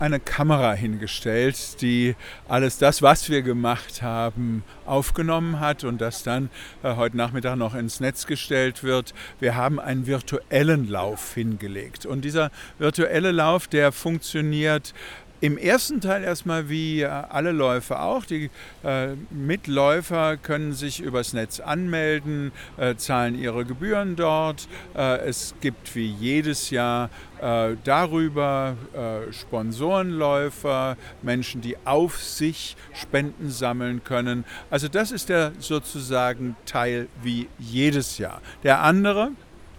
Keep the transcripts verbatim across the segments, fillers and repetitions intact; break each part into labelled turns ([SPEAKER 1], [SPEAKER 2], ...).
[SPEAKER 1] eine Kamera hingestellt, die alles das, was wir gemacht haben, aufgenommen hat und das dann äh, heute Nachmittag noch ins Netz gestellt wird. Wir haben einen virtuellen Lauf hingelegt und dieser virtuelle Lauf, der funktioniert im ersten Teil erstmal wie alle Läufe auch. Die äh, Mitläufer können sich übers Netz anmelden, äh, zahlen ihre Gebühren dort. Äh, es gibt wie jedes Jahr äh, darüber äh, Sponsorenläufer, Menschen, die auf sich Spenden sammeln können. Also das ist der sozusagen Teil wie jedes Jahr. Der andere?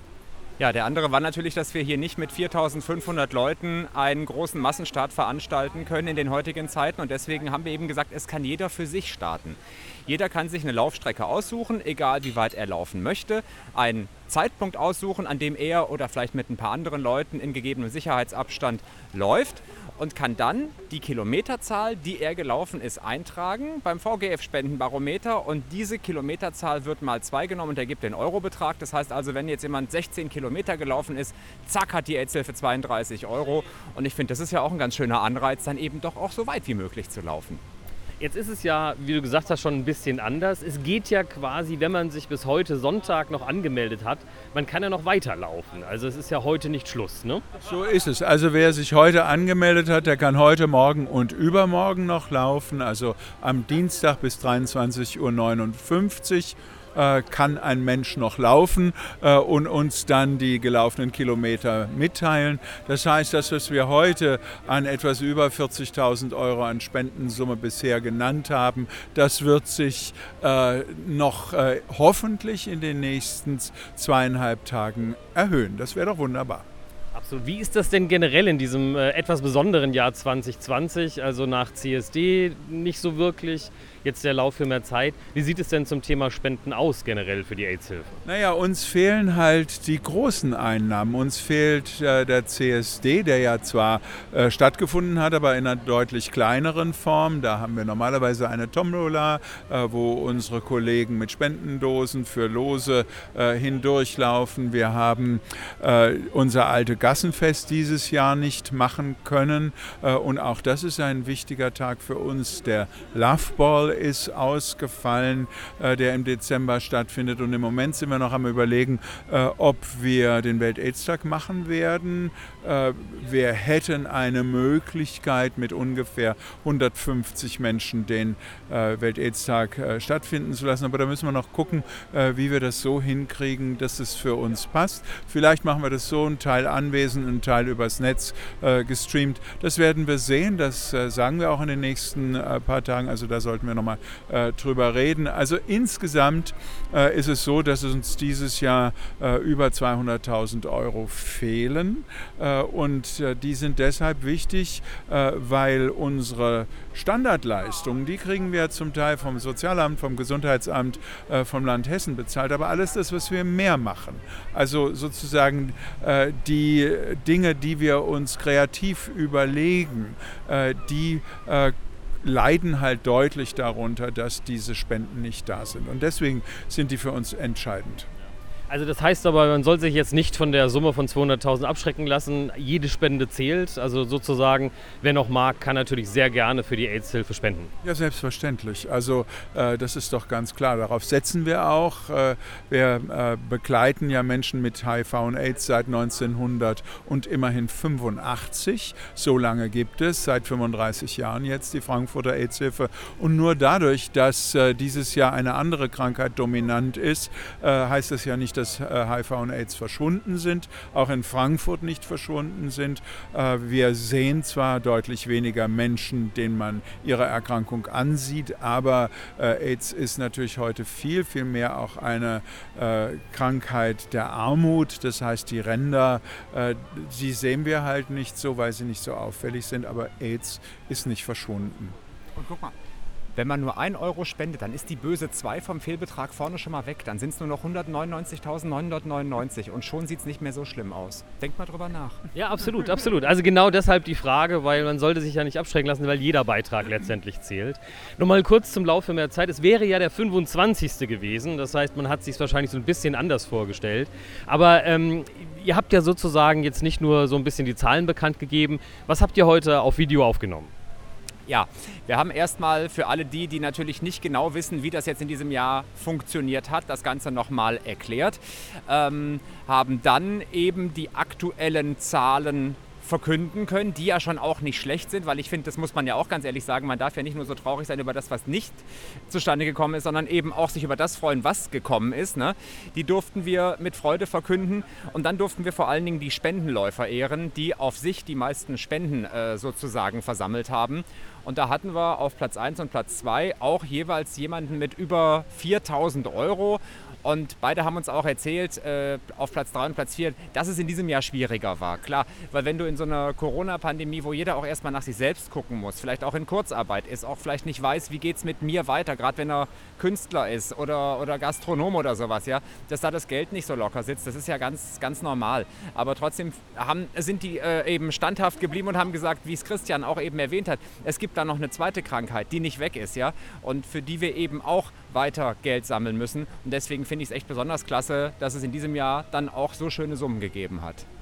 [SPEAKER 2] Ja, der andere war natürlich, dass wir hier nicht mit viertausendfünfhundert Leuten einen großen Massenstart veranstalten können in den heutigen Zeiten. Und deswegen haben wir eben gesagt, es kann jeder für sich starten. Jeder kann sich eine Laufstrecke aussuchen, egal wie weit er laufen möchte, einen Zeitpunkt aussuchen, an dem er oder vielleicht mit ein paar anderen Leuten in gegebenem Sicherheitsabstand läuft und kann dann die Kilometerzahl, die er gelaufen ist, eintragen beim V G F-Spendenbarometer und diese Kilometerzahl wird mal zwei genommen und ergibt den Eurobetrag. Das heißt also, wenn jetzt jemand sechzehn Kilometer gelaufen ist, zack, hat die AIDS-Hilfe zweiunddreißig Euro und ich finde, das ist ja auch ein ganz schöner Anreiz, dann eben doch auch so weit wie möglich zu laufen.
[SPEAKER 3] Jetzt ist es ja, wie du gesagt hast, schon ein bisschen anders. Es geht ja quasi, wenn man sich bis heute Sonntag noch angemeldet hat, man kann ja noch weiterlaufen. Also es ist ja heute nicht Schluss, ne?
[SPEAKER 1] So ist es. Also wer sich heute angemeldet hat, der kann heute, morgen und übermorgen noch laufen. Also am Dienstag bis dreiundzwanzig Uhr neunundfünfzig kann ein Mensch noch laufen äh, und uns dann die gelaufenen Kilometer mitteilen. Das heißt, das, was wir heute an etwas über vierzigtausend Euro an Spendensumme bisher genannt haben, das wird sich äh, noch äh, hoffentlich in den nächsten zweieinhalb Tagen erhöhen. Das wäre doch wunderbar.
[SPEAKER 3] Absolut. Wie ist das denn generell in diesem äh, etwas besonderen Jahr zwanzig zwanzig? Also nach C S D nicht so wirklich, jetzt der Lauf für mehr Zeit. Wie sieht es denn zum Thema Spenden aus generell für die AIDS-Hilfe?
[SPEAKER 1] Naja, uns fehlen halt die großen Einnahmen. Uns fehlt äh, der C S D, der ja zwar äh, stattgefunden hat, aber in einer deutlich kleineren Form. Da haben wir normalerweise eine Tombola, äh, wo unsere Kollegen mit Spendendosen für Lose äh, hindurchlaufen. Wir haben äh, unser alte Gassenfest dieses Jahr nicht machen können. Äh, und auch das ist ein wichtiger Tag für uns. Der Love Ball ist ausgefallen, äh, der im Dezember stattfindet. Und im Moment sind wir noch am Überlegen, äh, ob wir den Welt-AIDS-Tag machen werden. Äh, wir hätten eine Möglichkeit, mit ungefähr hundertfünfzig Menschen den äh, Welt-AIDS-Tag äh, stattfinden zu lassen. Aber da müssen wir noch gucken, äh, wie wir das so hinkriegen, dass es für uns passt. Vielleicht machen wir das so, ein Teil anwesend, ein Teil übers Netz äh, gestreamt. Das werden wir sehen. Das äh, sagen wir auch in den nächsten äh, paar Tagen. Also da sollten wir nochmal äh, drüber reden. Also insgesamt äh, ist es so, dass uns dieses Jahr äh, über zweihunderttausend Euro fehlen äh, und äh, die sind deshalb wichtig, äh, weil unsere Standardleistungen, die kriegen wir zum Teil vom Sozialamt, vom Gesundheitsamt, äh, vom Land Hessen bezahlt, aber alles das, was wir mehr machen, also sozusagen äh, die Dinge, die wir uns kreativ überlegen, äh, die äh, leiden halt deutlich darunter, dass diese Spenden nicht da sind. Und deswegen sind die für uns entscheidend.
[SPEAKER 3] Also das heißt aber, man soll sich jetzt nicht von der Summe von zweihunderttausend abschrecken lassen. Jede Spende zählt. Also sozusagen, wer noch mag, kann natürlich sehr gerne für die AIDS-Hilfe spenden.
[SPEAKER 1] Ja, selbstverständlich. Also äh, das ist doch ganz klar. Darauf setzen wir auch. Äh, wir äh, begleiten ja Menschen mit H I V und AIDS seit neunzehnhundert und immerhin fünfundachtzig. So lange gibt es, seit fünfunddreißig Jahren jetzt die Frankfurter AIDS-Hilfe. Und nur dadurch, dass äh, dieses Jahr eine andere Krankheit dominant ist, äh, heißt das ja nicht, dass dass H I V und AIDS verschwunden sind, auch in Frankfurt nicht verschwunden sind. Wir sehen zwar deutlich weniger Menschen, denen man ihre Erkrankung ansieht, aber AIDS ist natürlich heute viel, viel mehr auch eine Krankheit der Armut. Das heißt, die Ränder, die sehen wir halt nicht so, weil sie nicht so auffällig sind, aber AIDS ist nicht verschwunden.
[SPEAKER 2] Und guck mal, Wenn man nur ein Euro spendet, dann ist die böse zwei vom Fehlbetrag vorne schon mal weg. Dann sind es nur noch hundertneunundneunzigtausendneunhundertneunundneunzig und schon sieht es nicht mehr so schlimm aus. Denkt mal drüber nach.
[SPEAKER 3] Ja, absolut, absolut. Also genau deshalb die Frage, weil man sollte sich ja nicht abschrecken lassen, weil jeder Beitrag letztendlich zählt. Nochmal kurz zum Lauf für mehr Zeit. Es wäre ja der fünfundzwanzigste gewesen. Das heißt, man hat sich wahrscheinlich so ein bisschen anders vorgestellt. Aber ähm, ihr habt ja sozusagen jetzt nicht nur so ein bisschen die Zahlen bekannt gegeben. Was habt ihr heute auf Video aufgenommen?
[SPEAKER 2] Ja, wir haben erstmal für alle die, die natürlich nicht genau wissen, wie das jetzt in diesem Jahr funktioniert hat, das Ganze nochmal erklärt, ähm, haben dann eben die aktuellen Zahlen verkünden können, die ja schon auch nicht schlecht sind, weil ich finde, das muss man ja auch ganz ehrlich sagen, man darf ja nicht nur so traurig sein über das, was nicht zustande gekommen ist, sondern eben auch sich über das freuen, was gekommen ist. Ne? Die durften wir mit Freude verkünden und dann durften wir vor allen Dingen die Spendenläufer ehren, die auf sich die meisten Spenden äh, sozusagen versammelt haben. Und da hatten wir auf Platz eins und Platz zwei auch jeweils jemanden mit über viertausend Euro. Und beide haben uns auch erzählt, äh, auf Platz drei und Platz vier, dass es in diesem Jahr schwieriger war. Klar, weil wenn du in so einer Corona-Pandemie, wo jeder auch erstmal nach sich selbst gucken muss, vielleicht auch in Kurzarbeit ist, auch vielleicht nicht weiß, wie geht es mit mir weiter, gerade wenn er Künstler ist oder, oder Gastronom oder sowas, ja, dass da das Geld nicht so locker sitzt, das ist ja ganz, ganz normal. Aber trotzdem haben, sind die äh, eben standhaft geblieben und haben gesagt, wie es Christian auch eben erwähnt hat, es gibt da noch eine zweite Krankheit, die nicht weg ist, ja, und für die wir eben auch weiter Geld sammeln müssen. Und deswegen finde ich es echt besonders klasse, dass es in diesem Jahr dann auch so schöne Summen gegeben hat.